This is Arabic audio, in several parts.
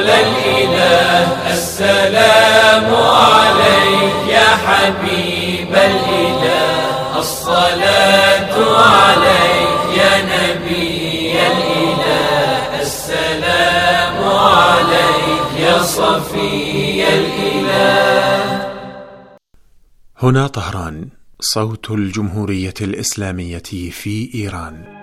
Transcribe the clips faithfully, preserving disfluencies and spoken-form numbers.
الإله السلام عليك يا حبيب الإله، الصلاة عليك يا نبي الإله، السلام عليك يا صفي الإله. هنا طهران، صوت الجمهورية الإسلامية في إيران.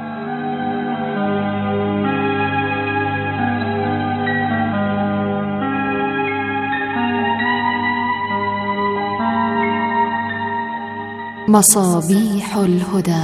مصابيح الهدى.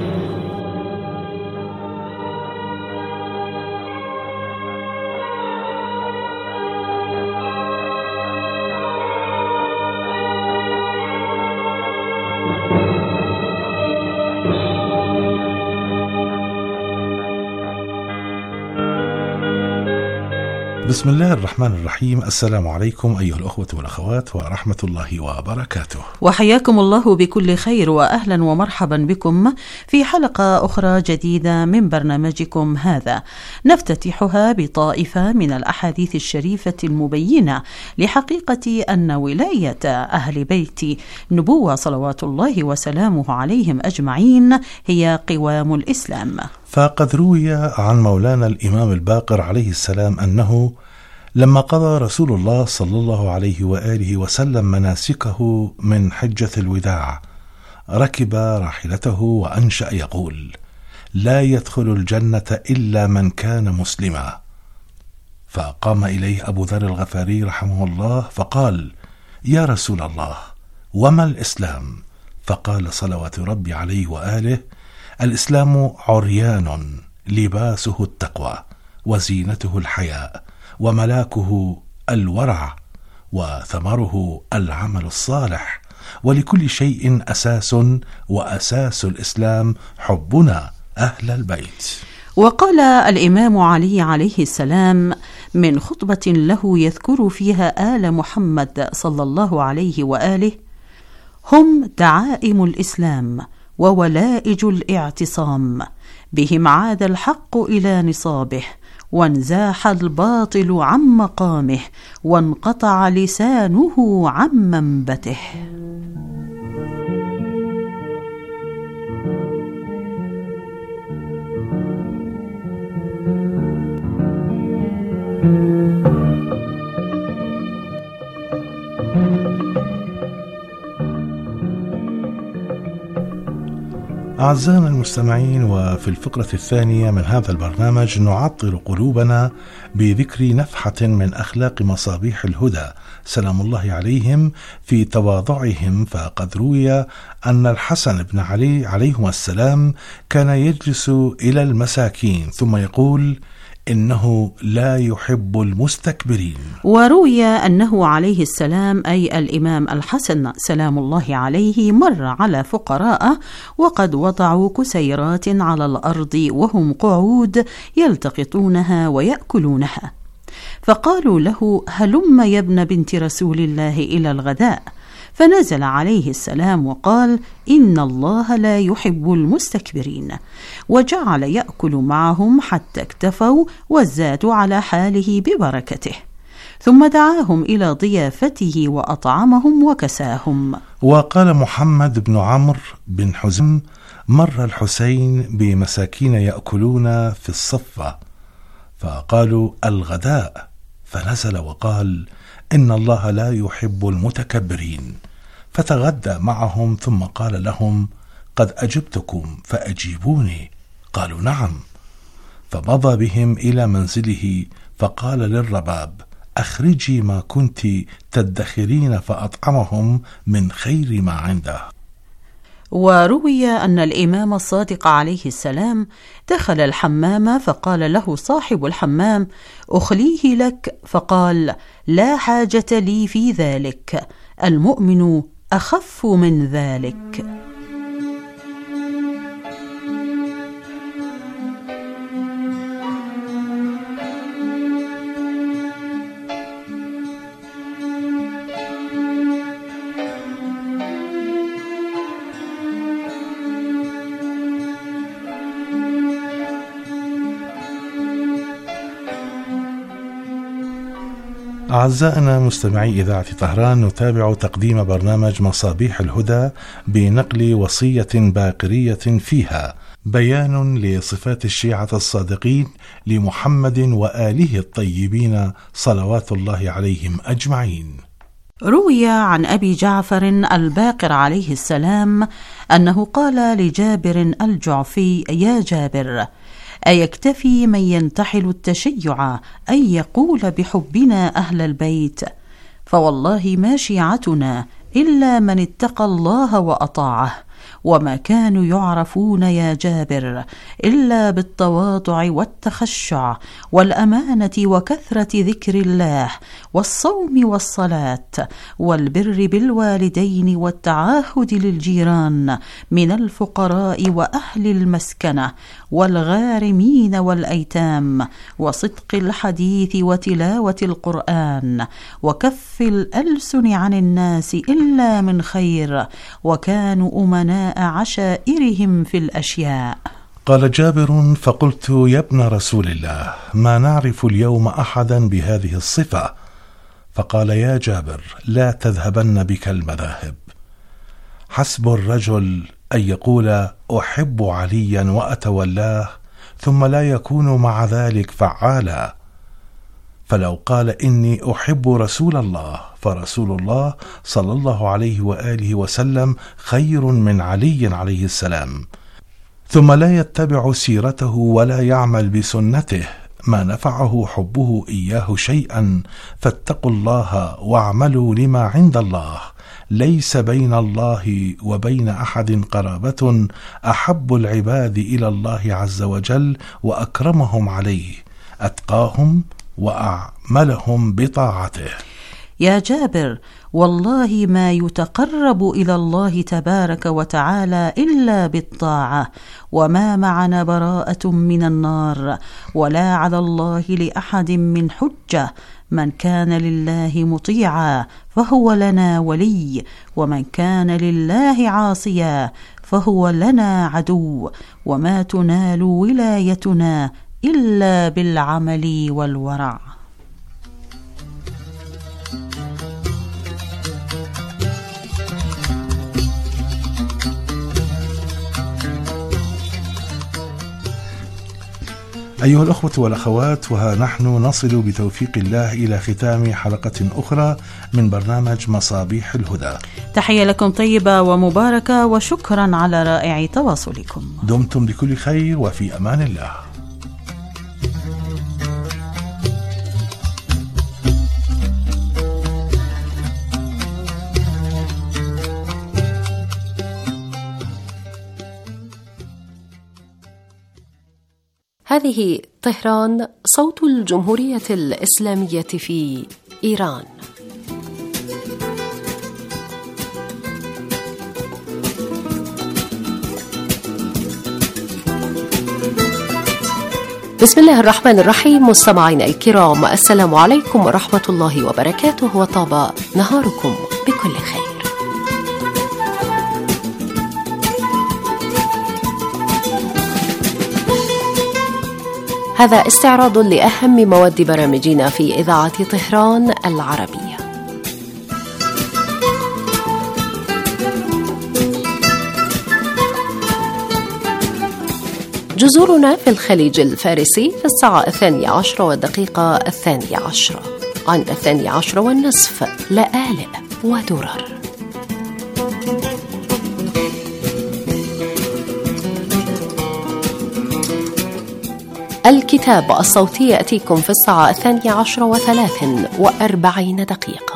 بسم الله الرحمن الرحيم. السلام عليكم أيها الأخوة والأخوات ورحمة الله وبركاته، وحياكم الله بكل خير، وأهلا ومرحبا بكم في حلقة أخرى جديدة من برنامجكم هذا، نفتتحها بطائفة من الأحاديث الشريفة المبينة لحقيقة أن ولاية أهل بيت نبوة صلوات الله وسلامه عليهم أجمعين هي قوام الإسلام. فقد روي عن مولانا الإمام الباقر عليه السلام أنه لما قضى رسول الله صلى الله عليه وآله وسلم مناسكه من حجة الوداع ركب راحلته وأنشأ يقول: لا يدخل الجنة إلا من كان مسلما. فقام إليه أبو ذر الغفاري رحمه الله فقال: يا رسول الله، وما الإسلام؟ فقال صلوات ربي عليه وآله: الإسلام عريان لباسه التقوى، وزينته الحياء، وملاكه الورع، وثمره العمل الصالح، ولكل شيء أساس، وأساس الإسلام حبنا أهل البيت. وقال الإمام علي عليه السلام من خطبة له يذكر فيها آل محمد صلى الله عليه وآله: هم دعائم الإسلام وولائج الاعتصام، بهم عاد الحق إلى نصابه، وانزاح الباطل عن مقامه، وانقطع لسانه عن منبته. أعزائنا المستمعين، وفي الفقرة الثانية من هذا البرنامج نعطر قلوبنا بذكر نفحة من أخلاق مصابيح الهدى سلام الله عليهم في تواضعهم. فقد روي أن الحسن بن علي عليهما السلام كان يجلس إلى المساكين ثم يقول: إنه لا يحب المستكبرين. وروي أنه عليه السلام أي الإمام الحسن سلام الله عليه مر على فقراء وقد وضعوا كسيرات على الأرض وهم قعود يلتقطونها ويأكلونها، فقالوا له: هلم يا ابن بنت رسول الله إلى الغداء. فنزل عليه السلام وقال: إن الله لا يحب المستكبرين، وجعل يأكل معهم حتى اكتفوا وزادوا على حاله ببركته، ثم دعاهم إلى ضيافته وأطعمهم وكساهم. وقال محمد بن عمرو بن حزم: مر الحسين بمساكين يأكلون في الصفة فقالوا: الغداء، فنزل وقال: إن الله لا يحب المتكبرين، فتغدى معهم ثم قال لهم: قد أجبتكم فأجيبوني. قالوا: نعم. فمضى بهم إلى منزله فقال للرباب: أخرجي ما كنت تدخرين، فأطعمهم من خير ما عنده. وروي أن الإمام الصادق عليه السلام دخل الحمام فقال له صاحب الحمام: أخليه لك، فقال: لا حاجة لي في ذلك، المؤمن أخف من ذلك. أعزائنا مستمعي إذاعة طهران، نتابع تقديم برنامج مصابيح الهدى بنقل وصية باقرية فيها بيان لصفات الشيعة الصادقين لمحمد وآله الطيبين صلوات الله عليهم أجمعين. روي عن أبي جعفر الباقر عليه السلام أنه قال لجابر الجعفي: يا جابر، أيكتفي من ينتحل التشيع أن يقول بحبنا أهل البيت؟ فوالله ما شيعتنا إلا من اتقى الله وأطاعه، وما كانوا يعرفون يا جابر إلا بالتواضع والتخشع والأمانة وكثرة ذكر الله والصوم والصلاة والبر بالوالدين والتعاهد للجيران من الفقراء وأهل المسكنة والغارمين والأيتام، وصدق الحديث وتلاوة القرآن، وكف الألسن عن الناس إلا من خير، وكانوا أمناء عشائرهم في الأشياء. قال جابر: فقلت: يا ابن رسول الله، ما نعرف اليوم أحدا بهذه الصفة. فقال: يا جابر، لا تذهبن بك المذاهب. حسب الرجل أن يقول أحب عليا وأتولاه ثم لا يكون مع ذلك فعالا. فلو قال إني أحب رسول الله، فرسول الله صلى الله عليه وآله وسلم خير من علي عليه السلام، ثم لا يتبع سيرته ولا يعمل بسنته، ما نفعه حبه إياه شيئا. فاتقوا الله واعملوا لما عند الله، ليس بين الله وبين أحد قرابة أحب العباد إلى الله عز وجل وأكرمهم عليه، أتقاهم وأعملهم بطاعته. يا جابر، والله ما يتقرب إلى الله تبارك وتعالى إلا بالطاعة، وما معنا براءة من النار، ولا على الله لأحد من حجة. من كان لله مطيعا فهو لنا ولي، ومن كان لله عاصيا فهو لنا عدو، وما تنال ولايتنا إلا بالعمل والورع. أيها الأخوة والأخوات، وها نحن نصل بتوفيق الله إلى ختام حلقة أخرى من برنامج مصابيح الهدى. تحية لكم طيبة ومباركة، وشكرا على رائع تواصلكم. دمتم بكل خير وفي أمان الله. هذه طهران، صوت الجمهورية الإسلامية في إيران. بسم الله الرحمن الرحيم. مستمعينا الكرام، السلام عليكم ورحمة الله وبركاته، وطاب نهاركم بكل خير. هذا استعراض لأهم مواد برامجنا في إذاعة طهران العربية. جزرنا في الخليج الفارسي في الساعة الثانية عشرة والدقيقة الثانية عشرة، عند الثانية عشرة والنصف لآلئ ودرر. الكتاب الصوتي يأتيكم في الساعة الثانية عشرة وثلاث وأربعين دقيقة.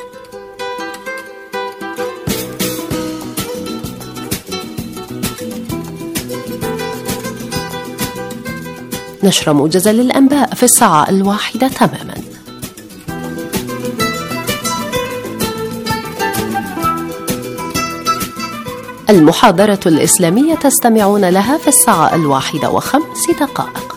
نشر موجزا للأنباء في الساعة الواحدة تماما. المحاضرة الإسلامية تستمعون لها في الساعة الواحدة وخمس دقائق.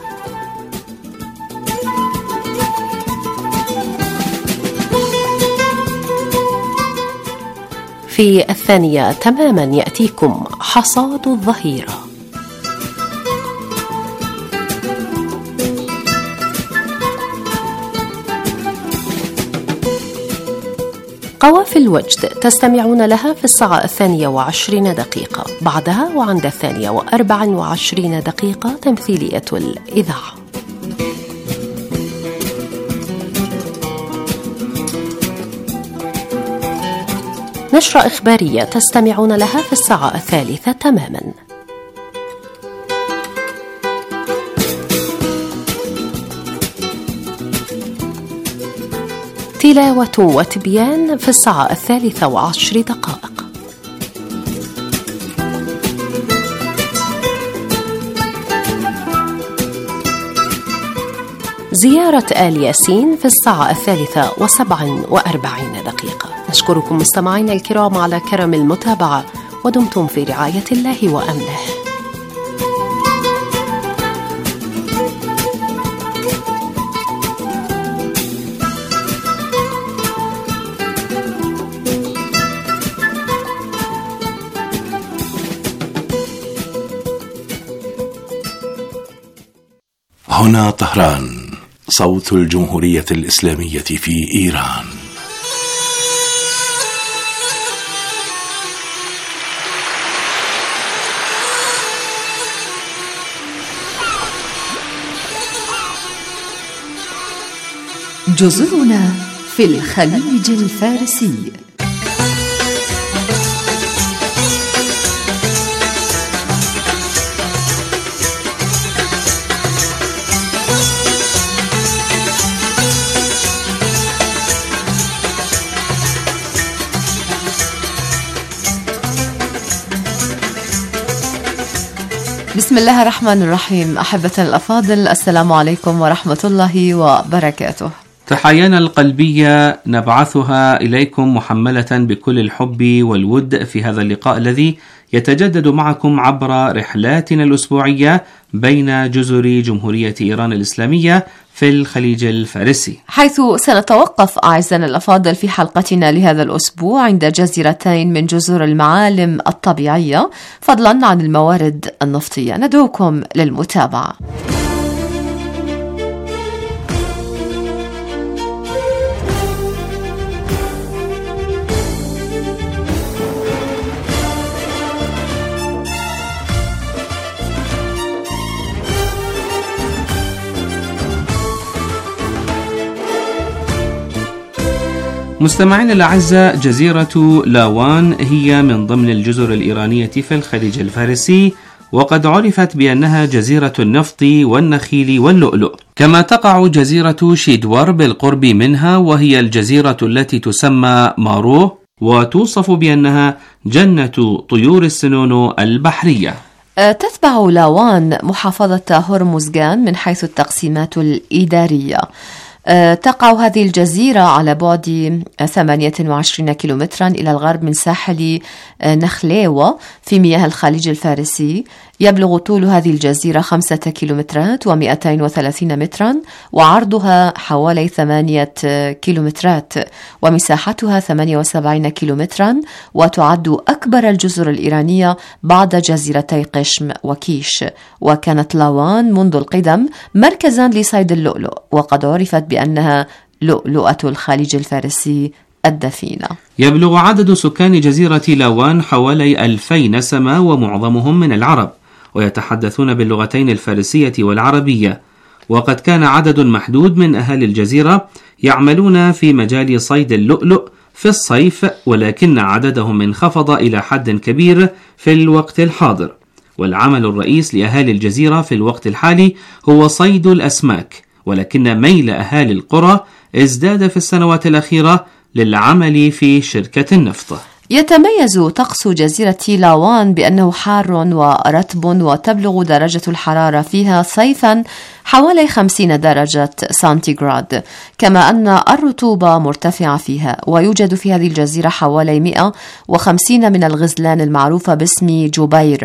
في الثانية تماما يأتيكم حصاد الظهيرة. قوافل الوجد تستمعون لها في الساعة الثانية وعشرين دقيقة، بعدها وعند الثانية وأربع وعشرين دقيقة تمثيلية الإذاعة. نشرة إخبارية تستمعون لها في الساعة الثالثة تماما. تلاوة وتبيان في الساعة الثالثة وعشر دقائق. زيارة آل ياسين في الساعة الثالثة وسبع وأربعين دقيقة. نشكركم مستمعينا الكرام على كرم المتابعة، ودمتم في رعاية الله وأمنه. هنا طهران، صوت الجمهورية الإسلامية في إيران. جزرنا في الخليج الفارسي. بسم الله الرحمن الرحيم. أحبة الأفاضل، السلام عليكم ورحمة الله وبركاته. تحايانا القلبية نبعثها إليكم محملة بكل الحب والود في هذا اللقاء الذي يتجدد معكم عبر رحلاتنا الأسبوعية بين جزر جمهورية إيران الإسلامية في الخليج الفارسي، حيث سنتوقف أعزائنا الأفاضل في حلقتنا لهذا الأسبوع عند جزيرتين من جزر المعالم الطبيعية، فضلا عن الموارد النفطية. ندعوكم للمتابعة. مستمعين الأعزاء، جزيرة لاوان هي من ضمن الجزر الإيرانية في الخليج الفارسي، وقد عرفت بأنها جزيرة النفط والنخيل واللؤلؤ. كما تقع جزيرة شيدور بالقرب منها، وهي الجزيرة التي تسمى مارو، وتوصف بأنها جنة طيور السنون البحرية. تتبع لاوان محافظة هرمزغان من حيث التقسيمات الإدارية. تقع هذه الجزيرة على بعد ثمانية وعشرين كيلومترا إلى الغرب من ساحل نخليوة في مياه الخليج الفارسي. يبلغ طول هذه الجزيرة خمسة كيلومترات ومئتين وثلاثين مترا، وعرضها حوالي ثمانية كيلومترات، ومساحتها ثمانية وسبعين كيلومترا، وتعد أكبر الجزر الإيرانية بعد جزيرتي قشم وكيش. وكانت لاوان منذ القدم مركزا لصيد اللؤلؤ، وقد عرفت بأنها لؤلؤة الخليج الفارسي الدفينة. يبلغ عدد سكان جزيرة لاوان حوالي ألفي نسمة، ومعظمهم من العرب، ويتحدثون باللغتين الفارسية والعربية. وقد كان عدد محدود من أهالي الجزيرة يعملون في مجال صيد اللؤلؤ في الصيف، ولكن عددهم انخفض إلى حد كبير في الوقت الحاضر. والعمل الرئيس لأهالي الجزيرة في الوقت الحالي هو صيد الأسماك، ولكن ميل أهالي القرى ازداد في السنوات الأخيرة للعمل في شركة النفط. يتميز طقس جزيرة لاوان بأنه حار ورطب، وتبلغ درجة الحرارة فيها صيفا حوالي خمسين درجة سنتيغراد، كما أن الرطوبة مرتفعة فيها. ويوجد في هذه الجزيرة حوالي مئة وخمسين من الغزلان المعروفة باسم جبير،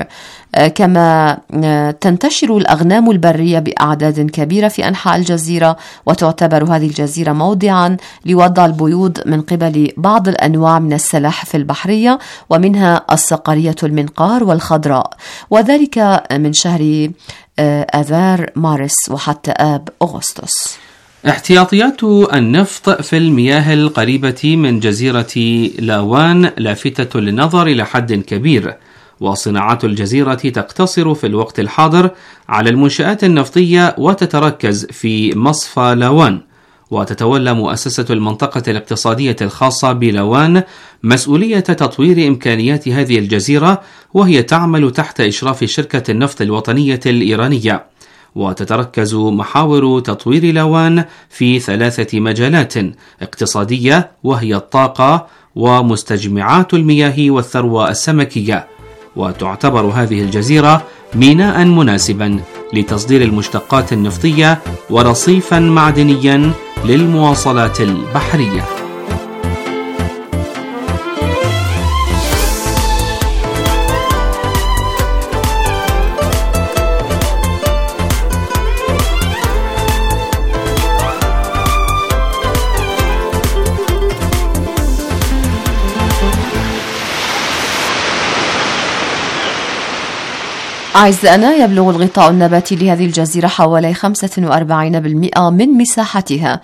كما تنتشر الأغنام البرية بأعداد كبيرة في أنحاء الجزيرة، وتعتبر هذه الجزيرة موضعا لوضع البيوض من قبل بعض الأنواع من السلاحف البحرية، ومنها الصقرية المنقار والخضراء، وذلك من شهر آذار مارس وحتى آب أغسطس. احتياطيات النفط في المياه القريبة من جزيرة لاوان لافتة للنظر إلى حد كبير، وصناعات الجزيرة تقتصر في الوقت الحاضر على المنشآت النفطية وتتركز في مصفى لاوان. وتتولى مؤسسة المنطقة الاقتصادية الخاصة بلاوان مسؤولية تطوير إمكانيات هذه الجزيرة، وهي تعمل تحت إشراف شركة النفط الوطنية الإيرانية. وتتركز محاور تطوير لاوان في ثلاثة مجالات اقتصادية، وهي الطاقة ومستجمعات المياه والثروة السمكية. وتعتبر هذه الجزيرة ميناء مناسبا لتصدير المشتقات النفطية ورصيفا معدنيا للمواصلات البحرية. أعزائنا، يبلغ الغطاء النباتي لهذه الجزيرة حوالي خمسة وأربعين بالمئة من مساحتها،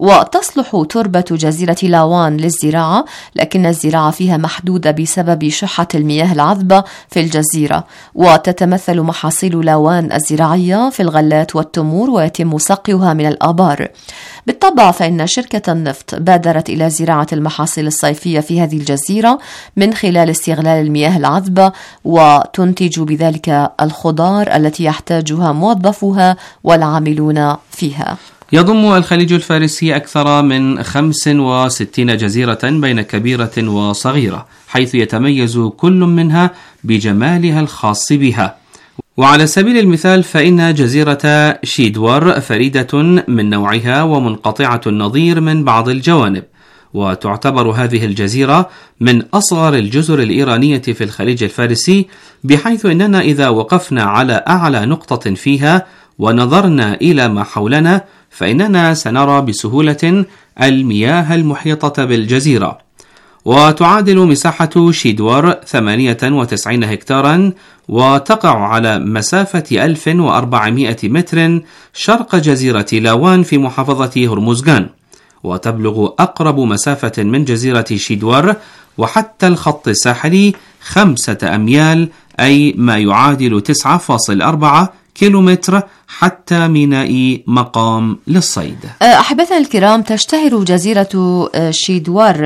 وتصلح تربة جزيرة لاوان للزراعة، لكن الزراعة فيها محدودة بسبب شحة المياه العذبة في الجزيرة. وتتمثل محاصيل لاوان الزراعية في الغلات والتمور، ويتم سقيها من الآبار. بالطبع فإن شركة النفط بادرت إلى زراعة المحاصيل الصيفية في هذه الجزيرة من خلال استغلال المياه العذبة، وتنتج بذلك الخضار التي يحتاجها موظفوها والعاملون فيها. يضم الخليج الفارسي أكثر من خمس وستين جزيرة بين كبيرة وصغيرة، حيث يتميز كل منها بجمالها الخاص بها. وعلى سبيل المثال فإن جزيرة شيدور فريدة من نوعها ومنقطعة النظير من بعض الجوانب، وتعتبر هذه الجزيرة من أصغر الجزر الإيرانية في الخليج الفارسي، بحيث أننا إذا وقفنا على أعلى نقطة فيها ونظرنا إلى ما حولنا فإننا سنرى بسهولة المياه المحيطة بالجزيرة. وتعادل مساحة شيدور ثمانية وتسعين هكتارا، وتقع على مسافة ألف وأربعمائة متر شرق جزيرة لاوان في محافظة هرمزغان، وتبلغ أقرب مسافة من جزيرة شيدور وحتى الخط الساحلي خمسة أميال، أي ما يعادل تسعة فاصلة أربعة كيلومتر حتى ميناء مقام للصيد. أحبتنا الكرام، تشتهر جزيرة شيدور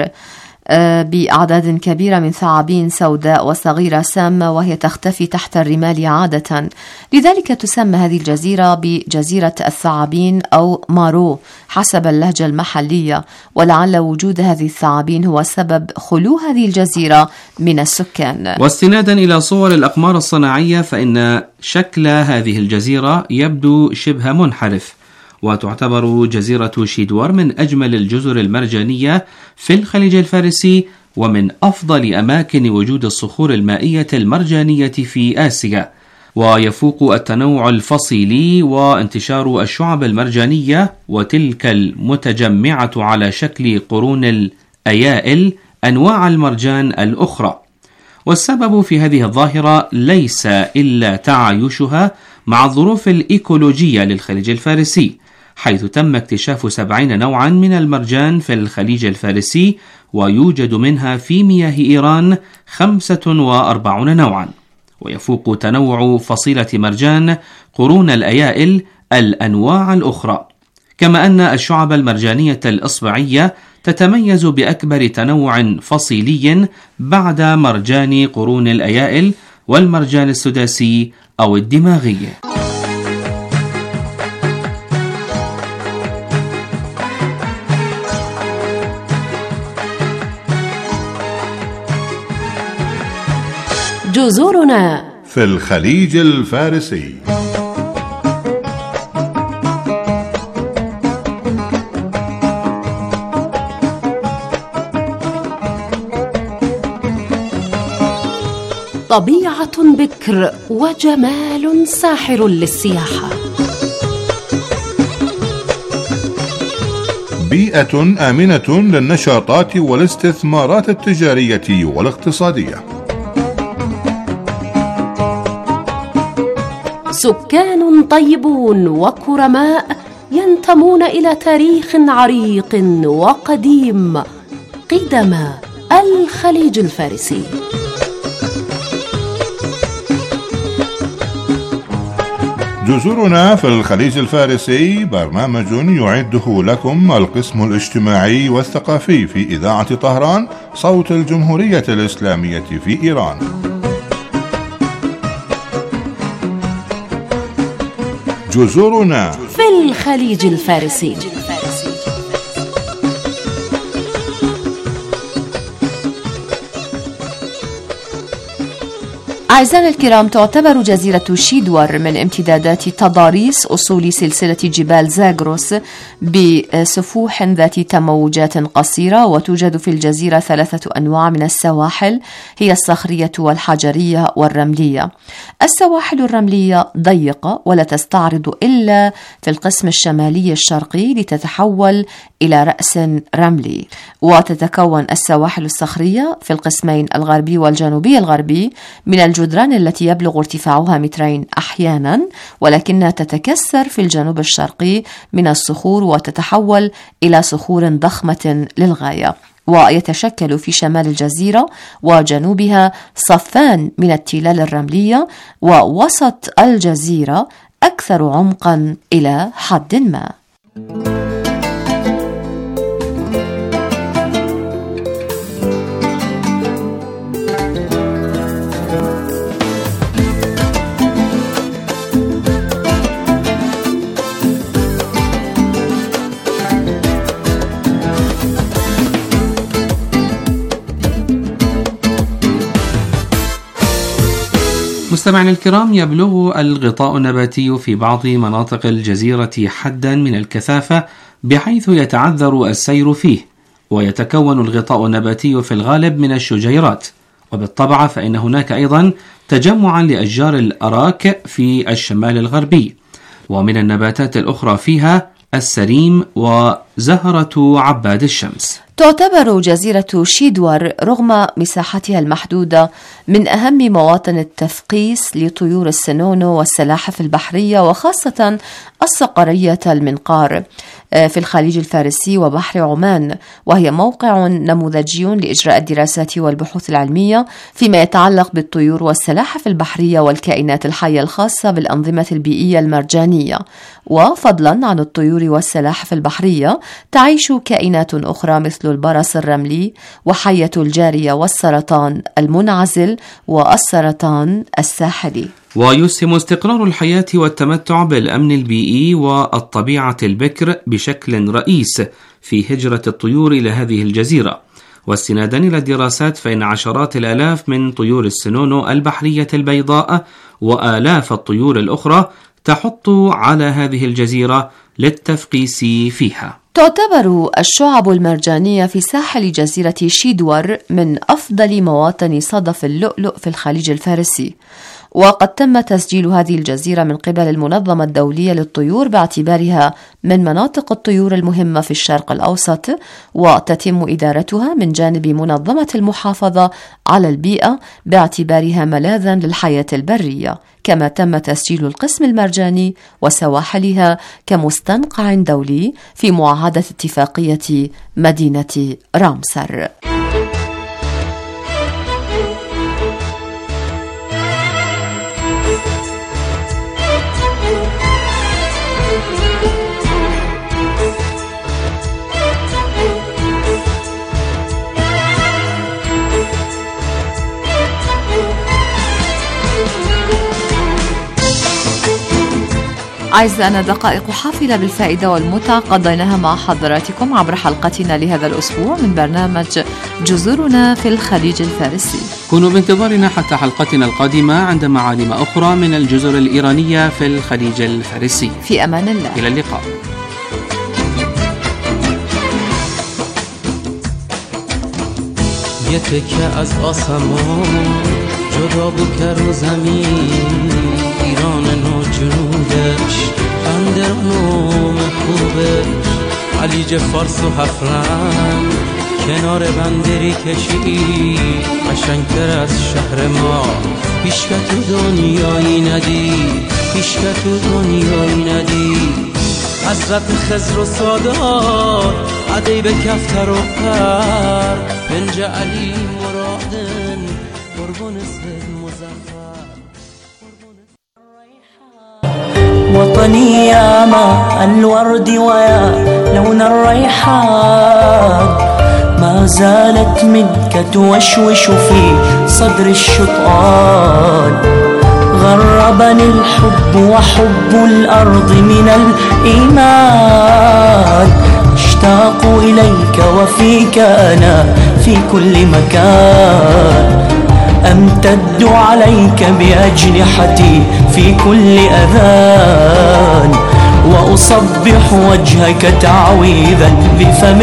بأعداد كبيرة من ثعابين سوداء وصغيرة سامة، وهي تختفي تحت الرمال عادة، لذلك تسمى هذه الجزيرة بجزيرة الثعابين أو مارو حسب اللهجة المحلية. ولعل وجود هذه الثعابين هو سبب خلو هذه الجزيرة من السكان. واستنادا إلى صور الأقمار الصناعية فإن شكل هذه الجزيرة يبدو شبه منحرف، وتعتبر جزيرة شيدور من أجمل الجزر المرجانية في الخليج الفارسي، ومن أفضل أماكن وجود الصخور المائية المرجانية في آسيا. ويفوق التنوع الفصيلي وانتشار الشعب المرجانية وتلك المتجمعة على شكل قرون الأيائل أنواع المرجان الأخرى. والسبب في هذه الظاهرة ليس إلا تعايشها مع الظروف الإيكولوجية للخليج الفارسي، حيث تم اكتشاف سبعين نوعا من المرجان في الخليج الفارسي، ويوجد منها في مياه إيران خمسة وأربعون نوعا. ويفوق تنوع فصيلة مرجان قرون الأيائل الأنواع الأخرى، كما أن الشعب المرجانية الإصبعية تتميز بأكبر تنوع فصيلي بعد مرجان قرون الأيائل والمرجان السداسي أو الدماغي. جزرنا في الخليج الفارسي. طبيعة بكر وجمال ساحر للسياحة. بيئة آمنة للنشاطات والاستثمارات التجارية والاقتصادية. سكان طيبون وكرماء ينتمون إلى تاريخ عريق وقديم قدم الخليج الفارسي. جزرنا في الخليج الفارسي برنامج يعده لكم القسم الاجتماعي والثقافي في إذاعة طهران صوت الجمهورية الإسلامية في إيران. جزرنا في الخليج الفارسي. أعزائنا الكرام، تعتبر جزيرة شيدور من امتدادات تضاريس أصول سلسلة جبال زاغروس بسفوح ذات تموجات قصيرة، وتوجد في الجزيرة ثلاثة أنواع من السواحل هي الصخرية والحجرية والرملية. السواحل الرملية ضيقة ولا تستعرض إلا في القسم الشمالي الشرقي لتتحول إلى رأس رملي، وتتكون السواحل الصخرية في القسمين الغربي والجنوبي الغربي من الجدران التي يبلغ ارتفاعها مترين أحيانا، ولكنها تتكسر في الجنوب الشرقي من الصخور وتتحول إلى صخور ضخمة للغاية. ويتشكل في شمال الجزيرة وجنوبها صفان من التلال الرملية، ووسط الجزيرة أكثر عمقا إلى حد ما. مستمعينا الكرام، يبلغ الغطاء النباتي في بعض مناطق الجزيرة حدا من الكثافة بحيث يتعذر السير فيه، ويتكون الغطاء النباتي في الغالب من الشجيرات، وبالطبع فإن هناك أيضا تجمعا لأشجار الأراك في الشمال الغربي، ومن النباتات الأخرى فيها السريم وزهرة عباد الشمس. تعتبر جزيرة شيدور رغم مساحتها المحدودة من أهم مواطن التثقيس لطيور السنونو والسلاحف البحرية، وخاصة الصقرية المنقار في الخليج الفارسي وبحر عمان، وهي موقع نموذجي لإجراء الدراسات والبحوث العلمية فيما يتعلق بالطيور والسلاحف البحرية والكائنات الحية الخاصة بالأنظمة البيئية المرجانية. وفضلا عن الطيور والسلاحف البحرية تعيش كائنات أخرى مثل البرص الرملي وحية الجارية والسرطان المنعزل والسرطان الساحلي. ويسهم استقرار الحياة والتمتع بالأمن البيئي والطبيعة البكر بشكل رئيس في هجرة الطيور إلى هذه الجزيرة. واستنادا إلى الدراسات فإن عشرات الآلاف من طيور السنونو البحرية البيضاء وآلاف الطيور الأخرى تحط على هذه الجزيرة للتثقيس فيها. تعتبر الشعب المرجانية في ساحل جزيرة شيدور من أفضل مواطن صدف اللؤلؤ في الخليج الفارسي، وقد تم تسجيل هذه الجزيرة من قبل المنظمة الدولية للطيور باعتبارها من مناطق الطيور المهمة في الشرق الأوسط، وتتم إدارتها من جانب منظمة المحافظة على البيئة باعتبارها ملاذا للحياة البرية، كما تم تسجيل القسم المرجاني وسواحلها كمستنقع دولي في معاهدة اتفاقية مدينة رامسر. أعزائنا، دقائق حافلة بالفائدة والمتعة قضيناها مع حضراتكم عبر حلقتنا لهذا الأسبوع من برنامج جزرنا في الخليج الفارسي. كونوا بانتظارنا حتى حلقتنا القادمة عند معالم أخرى من الجزر الإيرانية في الخليج الفارسي. في أمان الله، إلى اللقاء. یه تکه از آسمان جدا بود که رو زمین ایران نو جنوبش بندرانوم خوبش خلیج فارس و هفت رنگ کنار بندری کشی قشنگتر از شهر ما هیچ که تو دنیایی ندید هیچ که تو دنیایی ندید حسرت خزر و سادات عدی به کفتر و پر بنج علی مرادن قربون سید مزفر وطني يا ماء الورد ويا لون الريحان ما زالت منك توشوش في صدر الشطآن غربني الحب وحب الأرض من الإيمان اشتاق إليك وفيك أنا في كل مكان أمتد عليك بأجنحتي في كل أذان وأصبح وجهك تعويذا بفم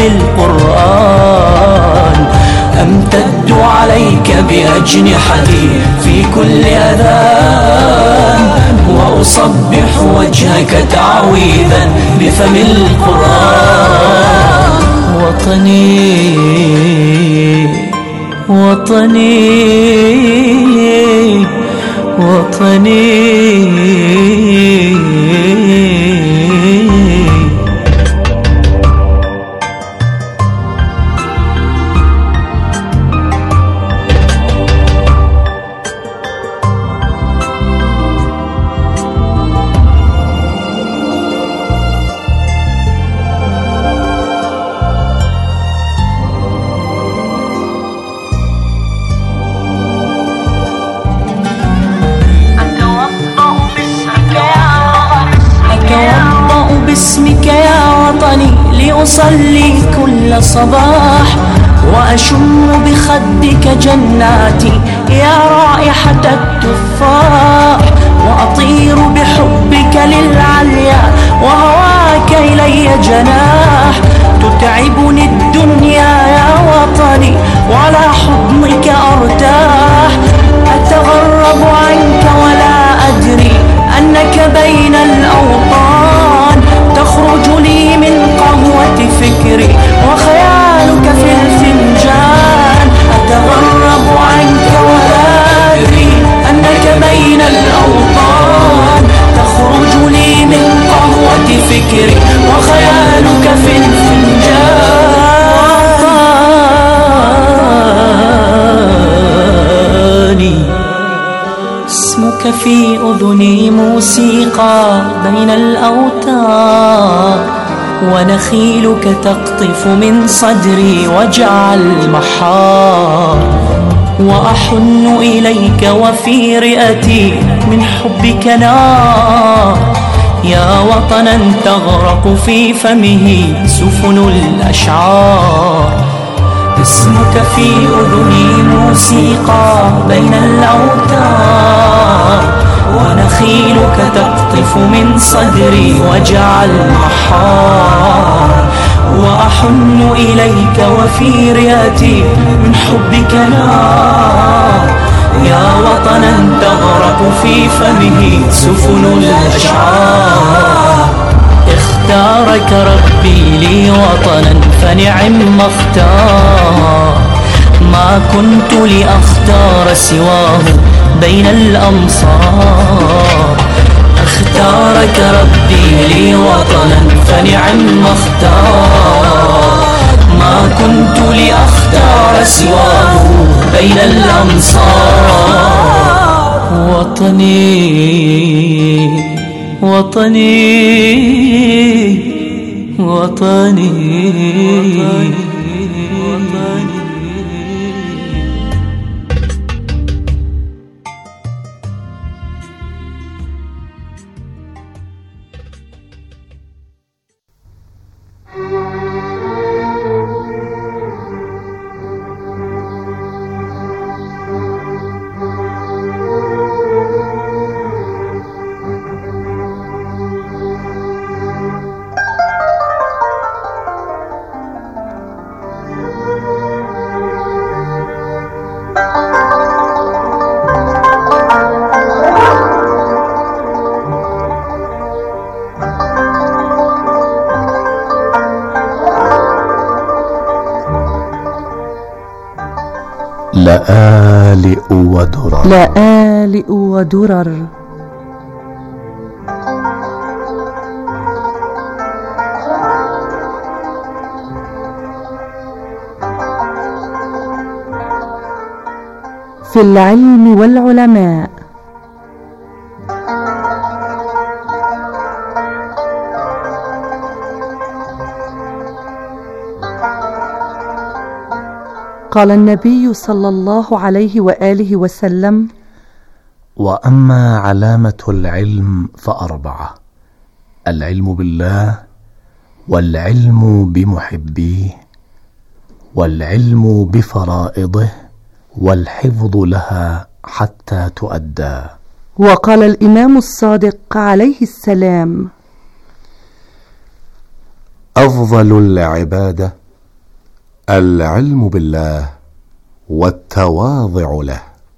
القرآن أمتد عليك بأجنحتي في كل أذان وأصبح وجهك تعويذا بفم القرآن وطني وطني وطني باسمك يا وطني لأصلي كل صباح وأشم بخدك جناتي يا رائحة التفاح وأطير بحبك للعليا وهواك إلي جناح تتعبني الدنيا يا وطني وعلى حضنك أرتاح أتغرب عنك ولا أدري أنك بين الأوطان تخرج لي من قهوة فكري وخيالك في الفنجان أتغرب عنك ولا أدري أنك بين الأوطان تخرج لي من قهوة فكري وخيالك في الفنجان اسمك في أذني موسيقى بين الأوتار ونخيلك تقطف من صدري وجع المحار وأحن إليك وفي رئتي من حبك نار يا وطنا تغرق في فمه سفن الأشعار اسمك في أذني موسيقى بين الأوتار ونخيلك تقطف من صدري وجع المحار وأحن إليك وفي رئتي من حبك نار يا وطنا تغرق في فمه سفن الأشعار اختارك ربي لي وطنا فنعم ما اختار ما كنت لأختار سواه بين الأمصار اختارك ربي لي وطنا فنعم ما اختار ما كنت لأختار سواه بين الأمصار وطني وطني وطني لآلئ ودرر لآلئ ودرر في العلم والعلماء. قال النبي صلى الله عليه وآله وسلم: وأما علامة العلم فأربعة: العلم بالله، والعلم بمحبيه، والعلم بفرائضه، والحفظ لها حتى تؤدى. وقال الإمام الصادق عليه السلام: أفضل العبادة العلم بالله والتواضع له.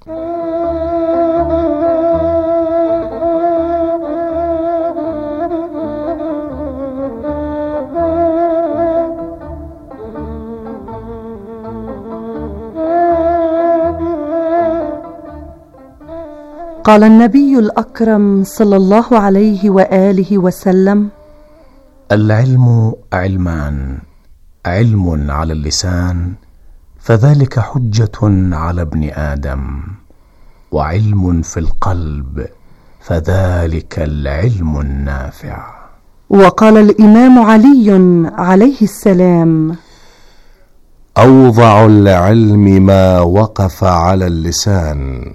قال النبي الأكرم صلى الله عليه وآله وسلم: العلم علمان: علم على اللسان فذلك حجة على ابن آدم، وعلم في القلب فذلك العلم النافع. وقال الإمام علي عليه السلام: أوضع العلم ما وقف على اللسان،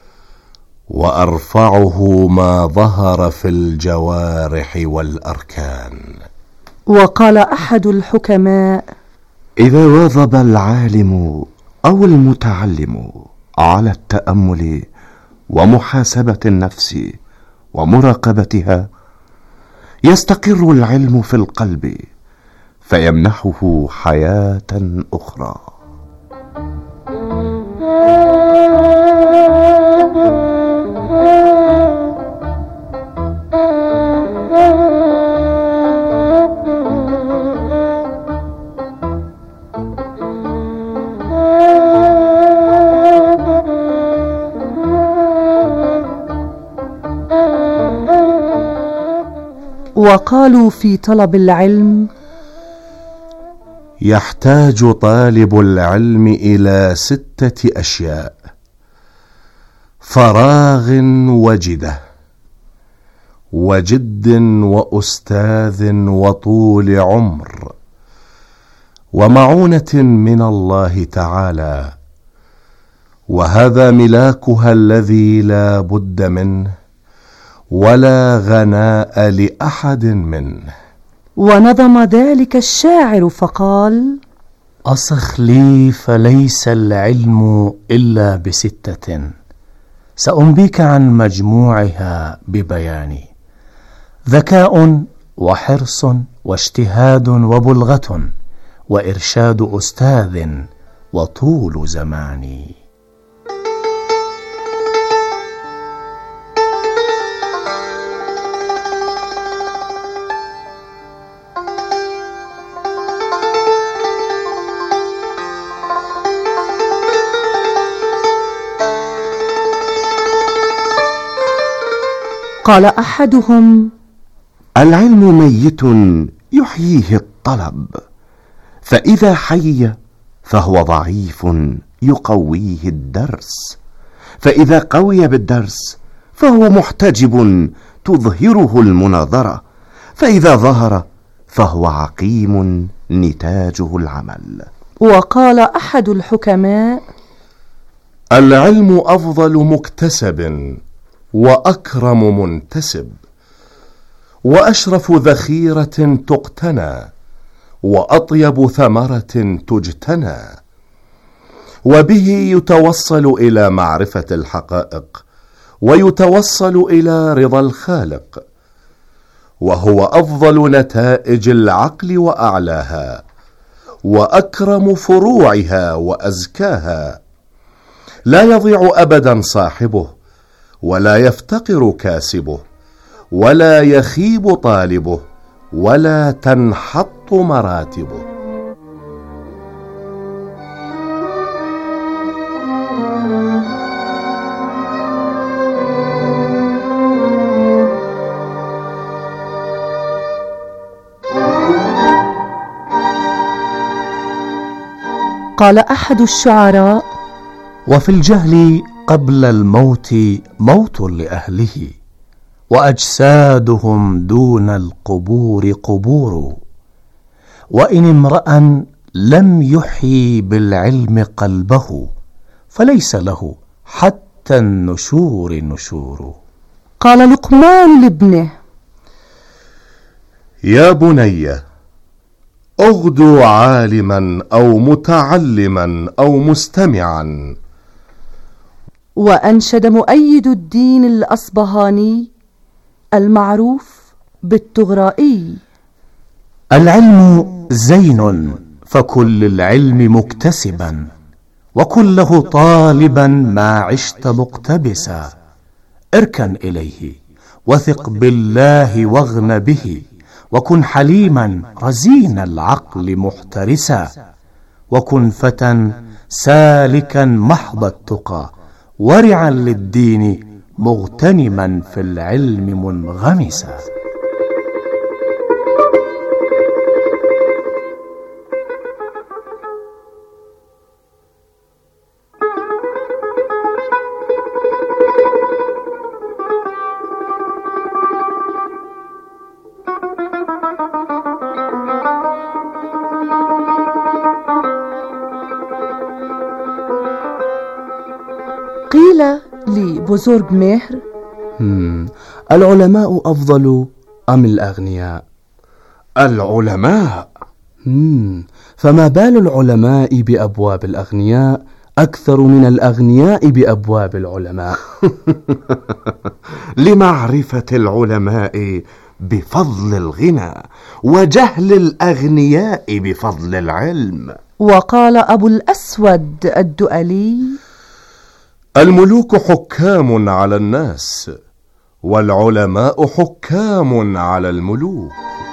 وأرفعه ما ظهر في الجوارح والأركان. وقال أحد الحكماء: إذا واظب العالم أو المتعلم على التأمل ومحاسبة النفس ومراقبتها، يستقر العلم في القلب فيمنحه حياة أخرى. وقالوا في طلب العلم: يحتاج طالب العلم إلى ستة أشياء: فراغ وجدة، وجد وأستاذ وطول عمر، ومعونة من الله تعالى، وهذا ملاكها الذي لا بد منه ولا غناء لأحد منه. ونظم ذلك الشاعر فقال: أصخ لي فليس العلم إلا بستة، سأنبيك عن مجموعها ببياني: ذكاء وحرص واجتهاد وبلغة وإرشاد أستاذ وطول زماني. قال أحدهم: العلم ميت يحييه الطلب، فإذا حي فهو ضعيف يقويه الدرس، فإذا قوي بالدرس فهو محتجب تظهره المناظرة، فإذا ظهر فهو عقيم نتاجه العمل. وقال أحد الحكماء: العلم أفضل مكتسب، وأكرم منتسب، وأشرف ذخيرة تقتنى، وأطيب ثمرة تجتنى، وبه يتوصل إلى معرفة الحقائق، ويتوصل إلى رضا الخالق، وهو أفضل نتائج العقل وأعلاها، وأكرم فروعها وأزكاها. لا يضيع أبدا صاحبه، ولا يفتقر كاسبه، ولا يخيب طالبه، ولا تنحط مراتبه. قال أحد الشعراء: وفي الجهل قبل الموت موت لأهله، وأجسادهم دون القبور قبور. وإن امرأ لم يحيي بالعلم قلبه فليس له حتى النشور نشور. قال لقمان لابنه: يا بني، اغدو عالما أو متعلما أو مستمعا. وأنشد مؤيد الدين الأصبهاني المعروف بالطغرائي: العلم زين فكل العلم مكتسبا، وكله طالبا ما عشت مقتبسا. اركن إليه وثق بالله واغن به، وكن حليما رزين العقل محترسا، وكن فتى سالكا محض التقى، ورعا للدين مغتنما في العلم منغمسا. قيل لبزرج مهر: العلماء أفضل أم الأغنياء؟ العلماء. مم. فما بال العلماء بأبواب الأغنياء أكثر من الأغنياء بأبواب العلماء؟ لمعرفة العلماء بفضل الغنى، وجهل الأغنياء بفضل العلم. وقال أبو الأسود الدؤلي: الملوك حكام على الناس، والعلماء حكام على الملوك.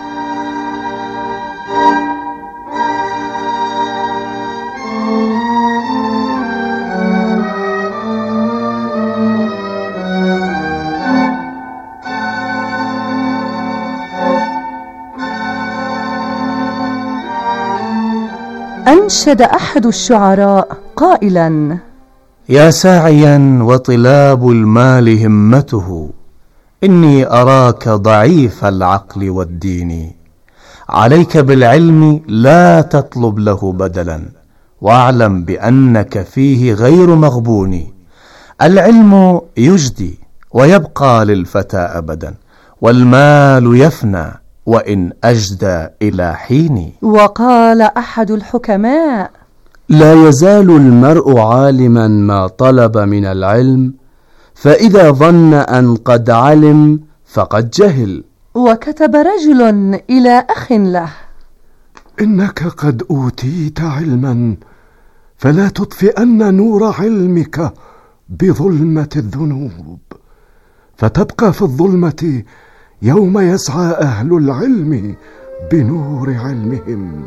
أنشد أحد الشعراء قائلا: يا ساعيا وطلاب المال همته، إني أراك ضعيف العقل والدين. عليك بالعلم لا تطلب له بدلا، واعلم بأنك فيه غير مغبون. العلم يجدي ويبقى للفتى أبدا، والمال يفنى وإن أجدى إلى حين. وقال أحد الحكماء: لا يزال المرء عالما ما طلب من العلم، فإذا ظن أن قد علم فقد جهل. وكتب رجل إلى أخ له: إنك قد أوتيت علما، فلا تطفئن نور علمك بظلمة الذنوب، فتبقى في الظلمة يوم يسعى أهل العلم بنور علمهم.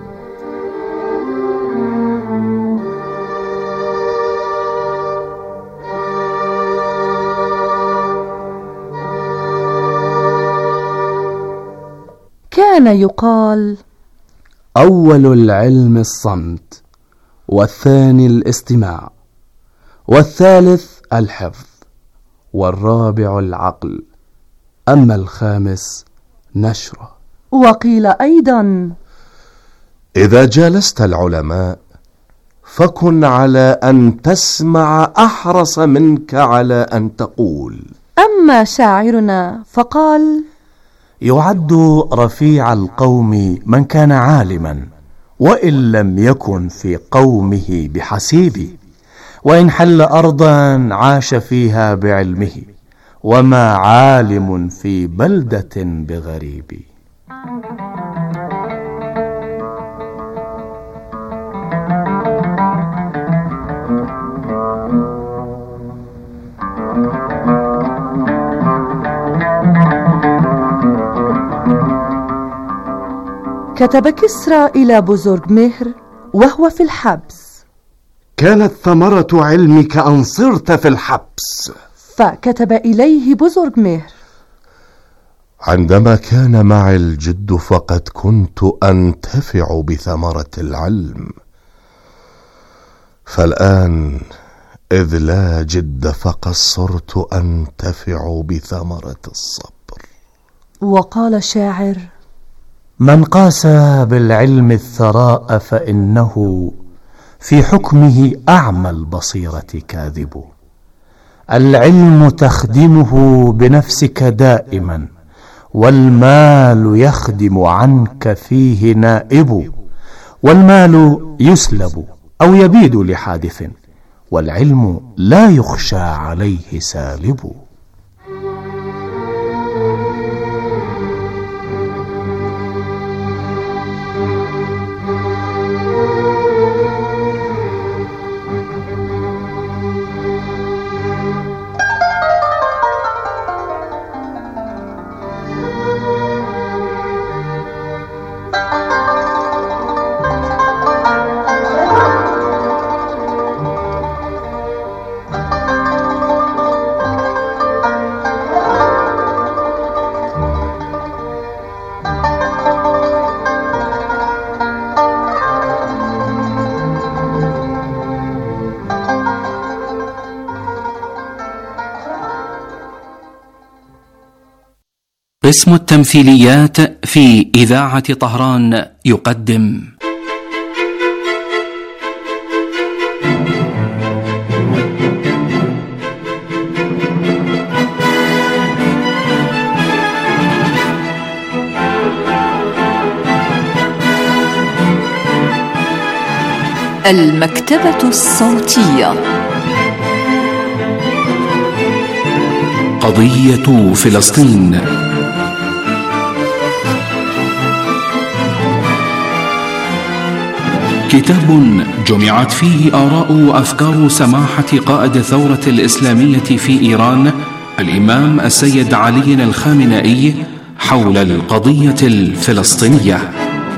كان يقال: أول العلم الصمت، والثاني الاستماع، والثالث الحفظ، والرابع العقل، أما الخامس نشره. وقيل أيضا: إذا جالست العلماء فكن على أن تسمع أحرص منك على أن تقول. أما شاعرنا فقال: يعد رفيع القوم من كان عالما، وإن لم يكن في قومه بحسيب، وإن حل أرضا عاش فيها بعلمه، وما عالم في بلدة بغريب. كتب كسرى إلى بزرج مهر وهو في الحبس: كانت ثمرة علمك أن صرت في الحبس. فكتب إليه بزرج مهر: عندما كان معي الجد فقد كنت أنتفع بثمرة العلم، فالآن إذ لا جد فقد صرت أنتفع بثمرة الصبر. وقال الشاعر: من قاس بالعلم الثراء فإنه في حكمه أعمى البصيرة كاذب. العلم تخدمه بنفسك دائما، والمال يخدم عنك فيه نائب. والمال يسلب أو يبيد لحادث، والعلم لا يخشى عليه سالب. قسم التمثيليات في إذاعة طهران يقدم المكتبة الصوتية. قضية فلسطين. كتاب جمعت فيه آراء وأفكار سماحة قائد الثورة الإسلامية في إيران الإمام السيد علي الخامنئي حول القضية الفلسطينية.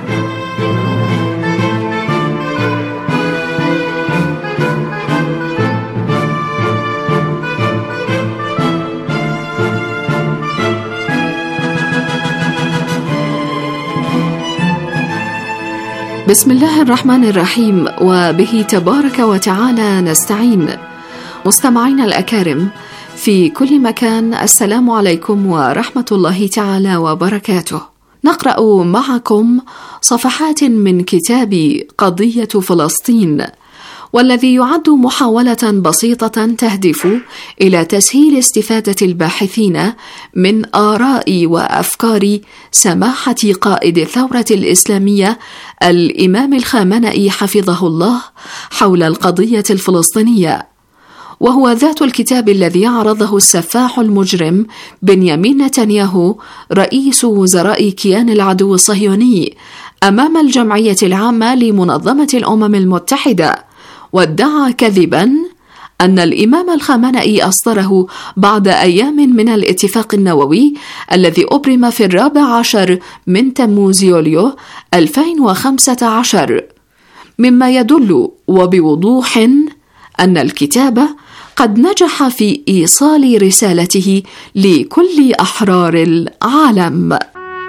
بسم الله الرحمن الرحيم، وبه تبارك وتعالى نستعين. مستمعين الأكارم في كل مكان، السلام عليكم ورحمة الله تعالى وبركاته. نقرأ معكم صفحات من كتاب قضية فلسطين، والذي يعد محاولة بسيطة تهدف إلى تسهيل استفادة الباحثين من آراء وأفكار سماحة قائد الثورة الإسلامية الإمام الخامنئي حفظه الله حول القضية الفلسطينية، وهو ذات الكتاب الذي عرضه السفاح المجرم بنيامين نتنياهو رئيس وزراء كيان العدو الصهيوني أمام الجمعية العامة لمنظمة الأمم المتحدة، وادعى كذبا أن الإمام الخامنئي أصدره بعد أيام من الاتفاق النووي الذي أبرم في الرابع عشر من تموز يوليو ألفين وخمسة عشر، مما يدل وبوضوح أن الكتاب قد نجح في إيصال رسالته لكل أحرار العالم.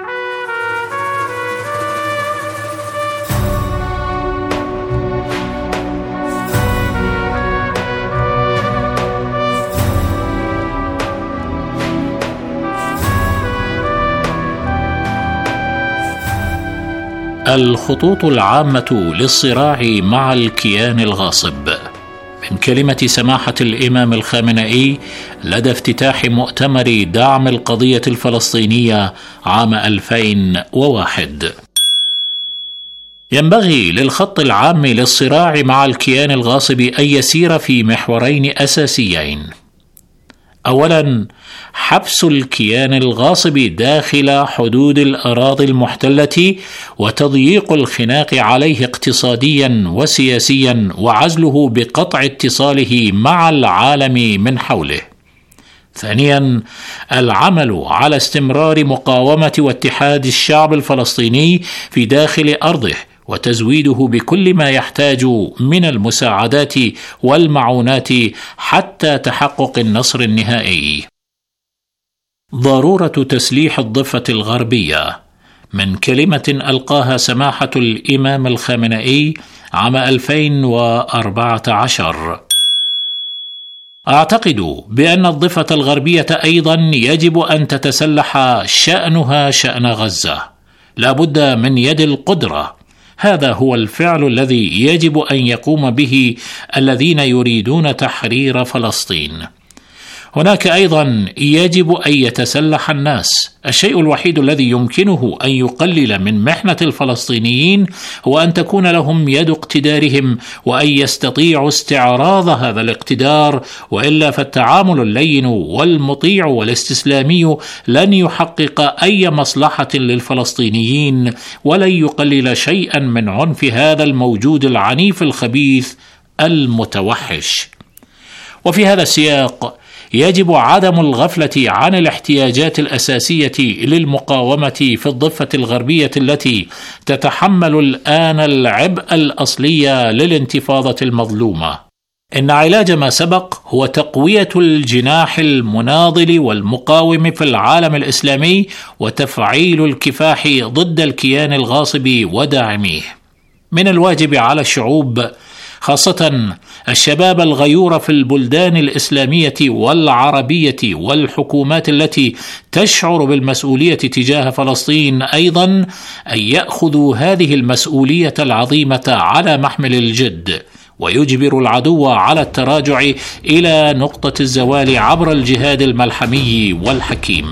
الخطوط العامة للصراع مع الكيان الغاصب، من كلمة سماحة الإمام الخامنئي لدى افتتاح مؤتمر دعم القضية الفلسطينية عام ألفين وواحد. ينبغي للخط العام للصراع مع الكيان الغاصب أن يسير في محورين أساسيين: أولاً، حبس الكيان الغاصب داخل حدود الأراضي المحتلة وتضييق الخناق عليه اقتصادياً وسياسياً، وعزله بقطع اتصاله مع العالم من حوله. ثانياً، العمل على استمرار مقاومة واتحاد الشعب الفلسطيني في داخل أرضه، وتزويده بكل ما يحتاج من المساعدات والمعونات حتى تحقق النصر النهائي. ضرورة تسليح الضفة الغربية، من كلمة ألقاها سماحة الإمام الخامنئي عام ألفين وأربعة عشر. أعتقد بأن الضفة الغربية أيضا يجب أن تتسلح شأنها شأن غزة، لا بد من يد القدرة. هذا هو الفعل الذي يجب أن يقوم به الذين يريدون تحرير فلسطين. هناك أيضا يجب أن يتسلح الناس. الشيء الوحيد الذي يمكنه أن يقلل من محنة الفلسطينيين هو أن تكون لهم يد اقتدارهم وأن يستطيعوا استعراض هذا الاقتدار، وإلا فالتعامل اللين والمطيع والاستسلامي لن يحقق أي مصلحة للفلسطينيين ولن يقلل شيئا من عنف هذا الموجود العنيف الخبيث المتوحش. وفي هذا السياق يجب عدم الغفلة عن الاحتياجات الأساسية للمقاومة في الضفة الغربية التي تتحمل الآن العبء الأصلي للانتفاضة المظلومة. إن علاج ما سبق هو تقوية الجناح المناضل والمقاوم في العالم الإسلامي وتفعيل الكفاح ضد الكيان الغاصب وداعميه. من الواجب على الشعوب، خاصة الشباب الغيور في البلدان الإسلامية والعربية والحكومات التي تشعر بالمسؤولية تجاه فلسطين، أيضا أن يأخذوا هذه المسؤولية العظيمة على محمل الجد، ويجبر العدو على التراجع إلى نقطة الزوال عبر الجهاد الملحمي والحكيم.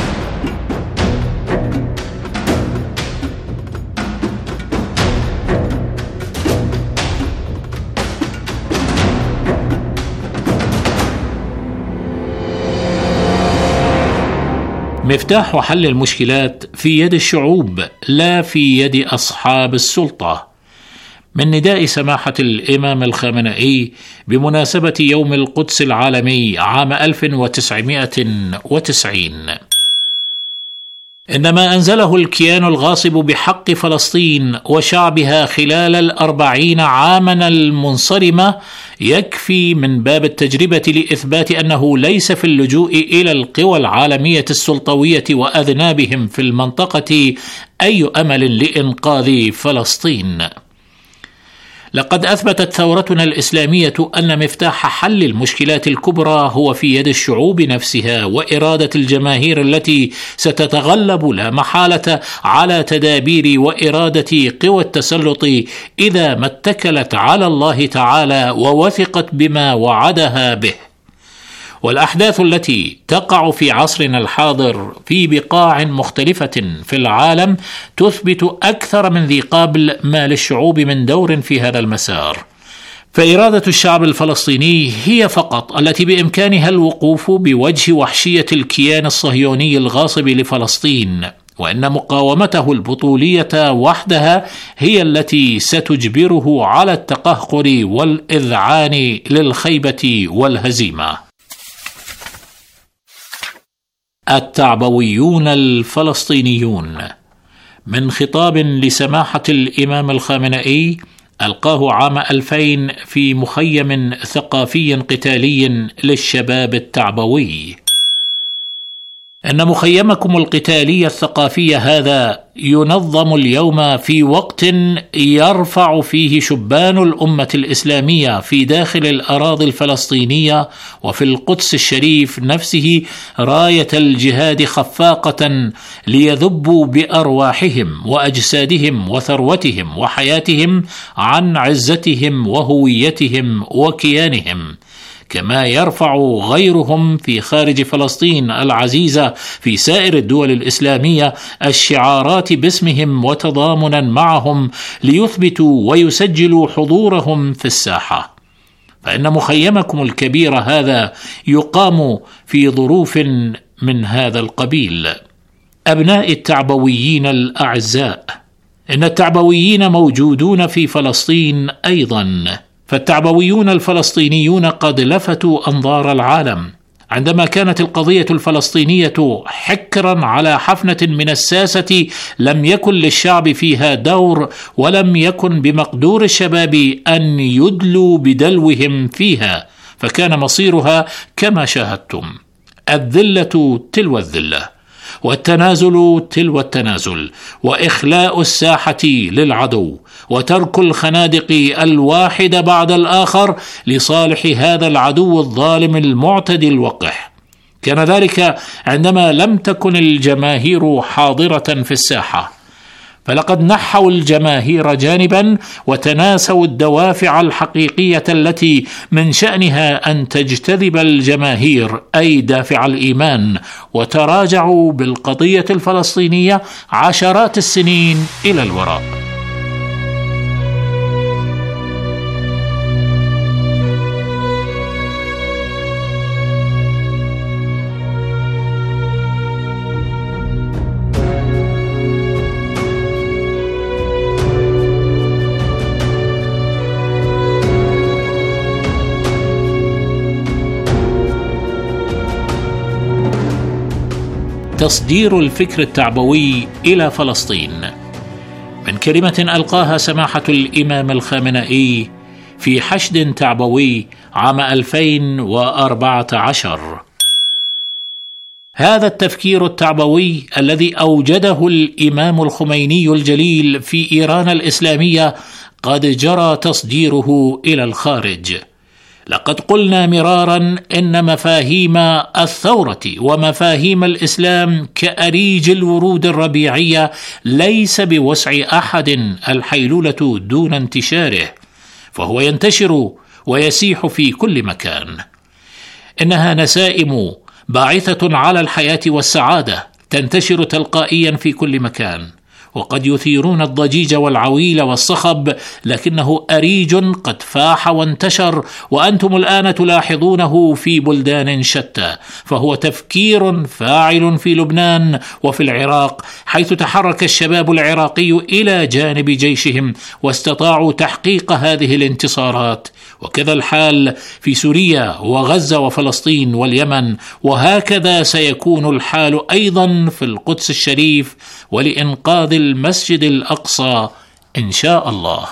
مفتاح حل المشكلات في يد الشعوب لا في يد أصحاب السلطة. من نداء سماحة الإمام الخامنئي بمناسبة يوم القدس العالمي عام ألف وتسعمائة وتسعين: إنما أنزله الكيان الغاصب بحق فلسطين وشعبها خلال الأربعين عاما المنصرمة يكفي من باب التجربة لإثبات أنه ليس في اللجوء إلى القوى العالمية السلطوية وأذنابهم في المنطقة أي أمل لإنقاذ فلسطين. لقد أثبتت ثورتنا الإسلامية أن مفتاح حل المشكلات الكبرى هو في يد الشعوب نفسها وإرادة الجماهير التي ستتغلب لا محالة على تدابير وإرادة قوى التسلط إذا ما اتكلت على الله تعالى ووثقت بما وعدها به. والأحداث التي تقع في عصرنا الحاضر في بقاع مختلفة في العالم تثبت أكثر من ذي قبل ما للشعوب من دور في هذا المسار. فإرادة الشعب الفلسطيني هي فقط التي بإمكانها الوقوف بوجه وحشية الكيان الصهيوني الغاصب لفلسطين، وأن مقاومته البطولية وحدها هي التي ستجبره على التقهقر والإذعان للخيبة والهزيمة. التعبويون الفلسطينيون. من خطاب لسماحة الإمام الخامنئي ألقاه عام ألفين في مخيم ثقافي قتالي للشباب التعبوي: إن مخيمكم القتالي الثقافي هذا ينظم اليوم في وقت يرفع فيه شبان الأمة الإسلامية في داخل الأراضي الفلسطينية وفي القدس الشريف نفسه راية الجهاد خفاقة ليذبوا بأرواحهم وأجسادهم وثروتهم وحياتهم عن عزتهم وهويتهم وكيانهم، كما يرفع غيرهم في خارج فلسطين العزيزة في سائر الدول الإسلامية الشعارات باسمهم وتضامنا معهم ليثبتوا ويسجلوا حضورهم في الساحة. فإن مخيمكم الكبير هذا يقام في ظروف من هذا القبيل. أبناء التعبويين الأعزاء، إن التعبويين موجودون في فلسطين أيضا، فالتعبويون الفلسطينيون قد لفتوا أنظار العالم عندما كانت القضية الفلسطينية حكرا على حفنة من الساسة لم يكن للشعب فيها دور، ولم يكن بمقدور الشباب أن يدلوا بدلوهم فيها، فكان مصيرها كما شاهدتم: الذلة تلو الذلة، والتنازل تلو التنازل، وإخلاء الساحة للعدو، وترك الخنادق الواحد بعد الآخر لصالح هذا العدو الظالم المعتدي الوقح. كان ذلك عندما لم تكن الجماهير حاضرة في الساحة، فلقد نحوا الجماهير جانبا وتناسوا الدوافع الحقيقية التي من شأنها أن تجتذب الجماهير، أي دافع الإيمان، وتراجعوا بالقضية الفلسطينية عشرات السنين إلى الوراء. تصدير الفكر التعبوي إلى فلسطين، من كلمة ألقاها سماحة الإمام الخامنئي في حشد تعبوي عام ألفين وأربعة عشر. هذا التفكير التعبوي الذي أوجده الإمام الخميني الجليل في إيران الإسلامية قد جرى تصديره إلى الخارج. لقد قلنا مرارا إن مفاهيم الثورة ومفاهيم الإسلام كأريج الورود الربيعية ليس بوسع أحد الحيلولة دون انتشاره، فهو ينتشر ويسيح في كل مكان. إنها نسائم باعثة على الحياة والسعادة تنتشر تلقائيا في كل مكان، وقد يثيرون الضجيج والعويل والصخب، لكنه أريج قد فاح وانتشر وأنتم الآن تلاحظونه في بلدان شتى. فهو تفكير فاعل في لبنان وفي العراق، حيث تحرك الشباب العراقي إلى جانب جيشهم واستطاعوا تحقيق هذه الانتصارات، وكذا الحال في سوريا وغزة وفلسطين واليمن، وهكذا سيكون الحال أيضا في القدس الشريف ولإنقاذ المسجد الأقصى إن شاء الله.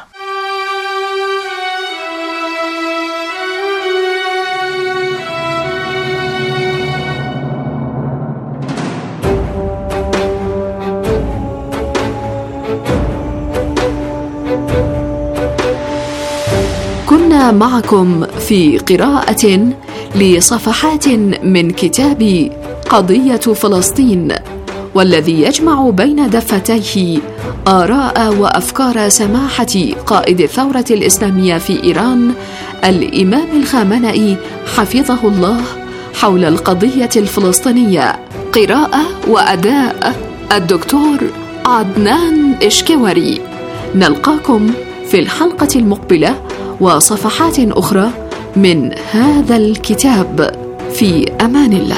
كنا معكم في قراءة لصفحات من كتاب قضية فلسطين، والذي يجمع بين دفتيه آراء وأفكار سماحة قائد الثورة الإسلامية في إيران الإمام الخامنئي حفظه الله حول القضية الفلسطينية. قراءة وأداء الدكتور عدنان إشكوري. نلقاكم في الحلقة المقبلة وصفحات أخرى من هذا الكتاب. في أمان الله.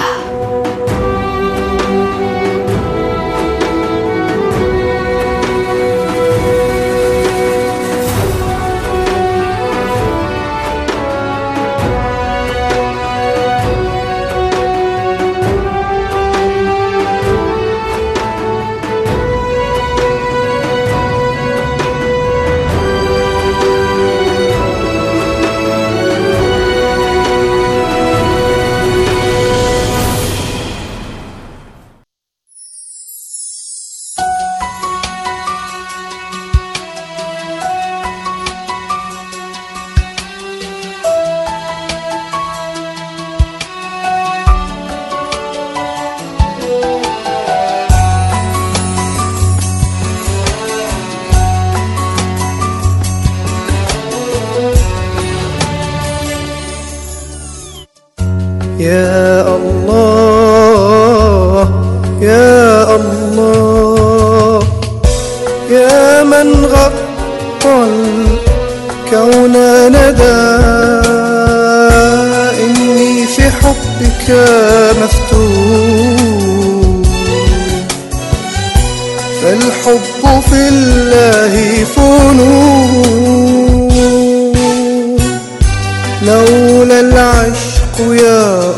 يا الله يا الله يا من غطى الكون ندى، إني في حبك مفتون، فالحب في الله فنون، لولا العشق يا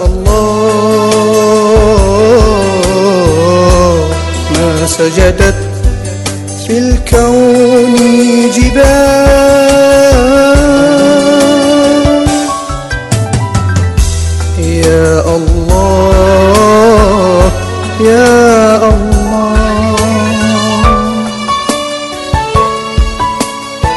الله ما سجدت في الكون جبال. يا الله يا الله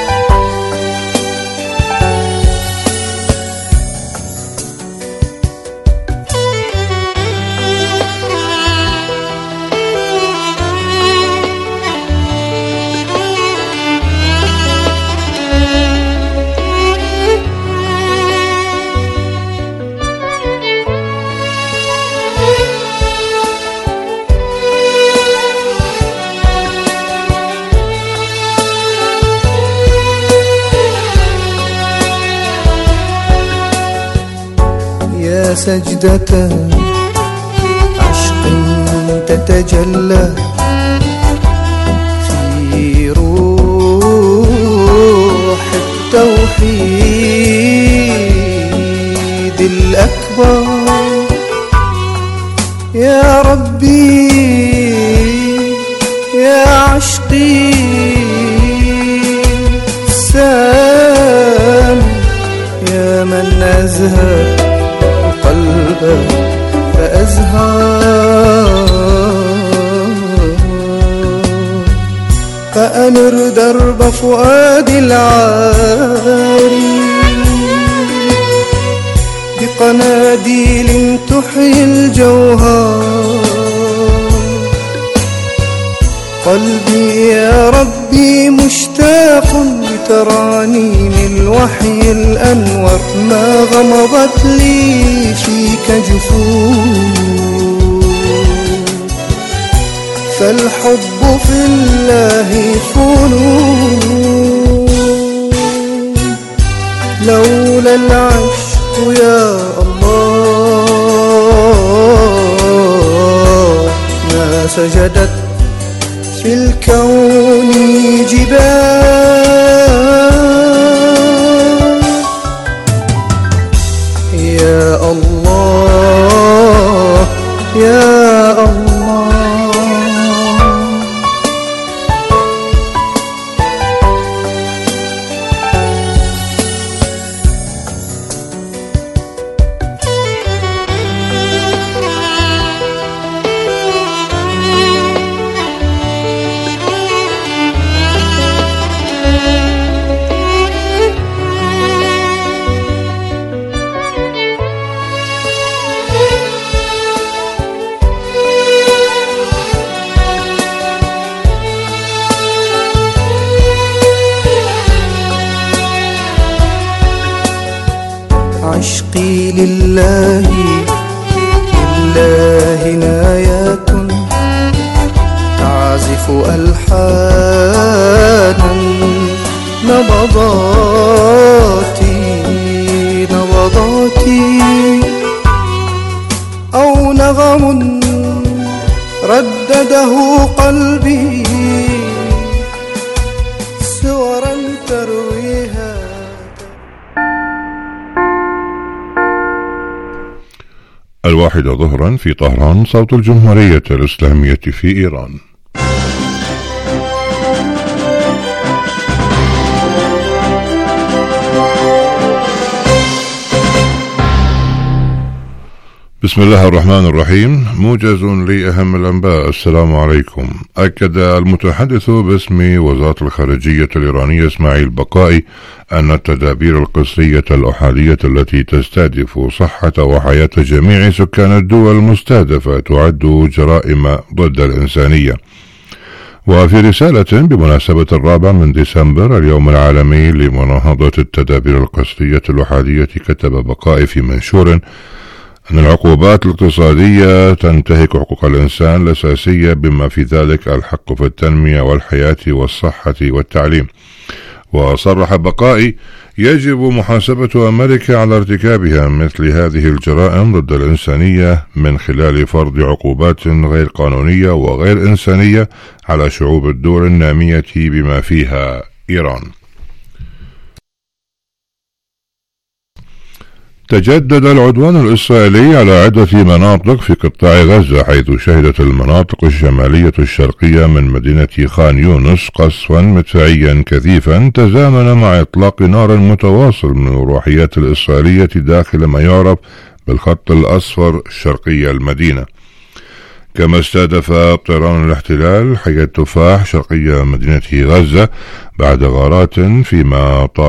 سجدة عشق تتجلى في روح التوحيد الأكبر. يا ربي يا عشقي سام يا من أزهى القلب فأزهى فأنر درب فؤادي العاري بقناديل تحيي الجوهر. قلبي يا ربي مشتاق لترانيم الوحي الأنور، ما غمضت لي فيك جفون، فالحب في الله فنون. لولا العشق يا الله ما سجدت في الكون جبال. يا الله يا الله عشقي لله لله نايات تعزف ألحانا نبضاتي نبضاتي أو نغم ردده قلبي سورا ترويها. الواحدة ظهرا في طهران، صوت الجمهورية الإسلامية في إيران. بسم الله الرحمن الرحيم. موجز لأهم الأنباء. السلام عليكم. أكد المتحدث باسم وزارة الخارجية الإيرانية إسماعيل بقائي أن التدابير القسرية الأحادية التي تستهدف صحة وحياة جميع سكان الدول المستهدفة تعد جرائم ضد الإنسانية. وفي رسالة بمناسبة الرابع من ديسمبر اليوم العالمي لمناهضة التدابير القسرية الأحادية، كتب بقائي في منشور أن العقوبات الاقتصادية تنتهك حقوق الإنسان الأساسية بما في ذلك الحق في التنمية والحياة والصحة والتعليم. وصرح بقائي يجب محاسبة أمريكا على ارتكابها مثل هذه الجرائم ضد الإنسانية من خلال فرض عقوبات غير قانونية وغير إنسانية على شعوب الدول النامية بما فيها إيران. تجدد العدوان الإسرائيلي على عدة مناطق في قطاع غزة، حيث شهدت المناطق الشمالية الشرقية من مدينة خان يونس قصفا مدفعيا كثيفا تزامن مع إطلاق نار متواصل من الروحيات الإسرائيلية داخل ما يعرف بالخط الأصفر شرقي المدينة. كما استهدف طيران الاحتلال حي التفاح شرقي مدينة غزة بعد غارات فيما